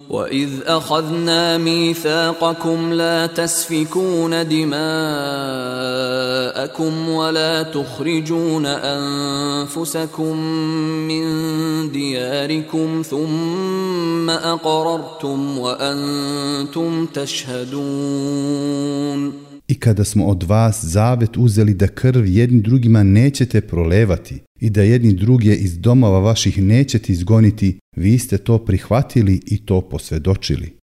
وَإِذْ أَخَذْنَا مِيثَاقَكُمْ لَا تَسْفِكُونَ دِمَاءَكُمْ وَلَا تُخْرِجُونَ أَنفُسَكُمْ مِنْ دِيَارِكُمْ ثُمَّ أَقْرَرْتُمْ وَأَنْتُمْ تَشْهَدُونَ. I kada smo od vas zavet uzeli da krv jedni drugima nećete prolevati i da jedni druge iz domova vaših nećete izgoniti, vi ste to prihvatili i to posvjedočili.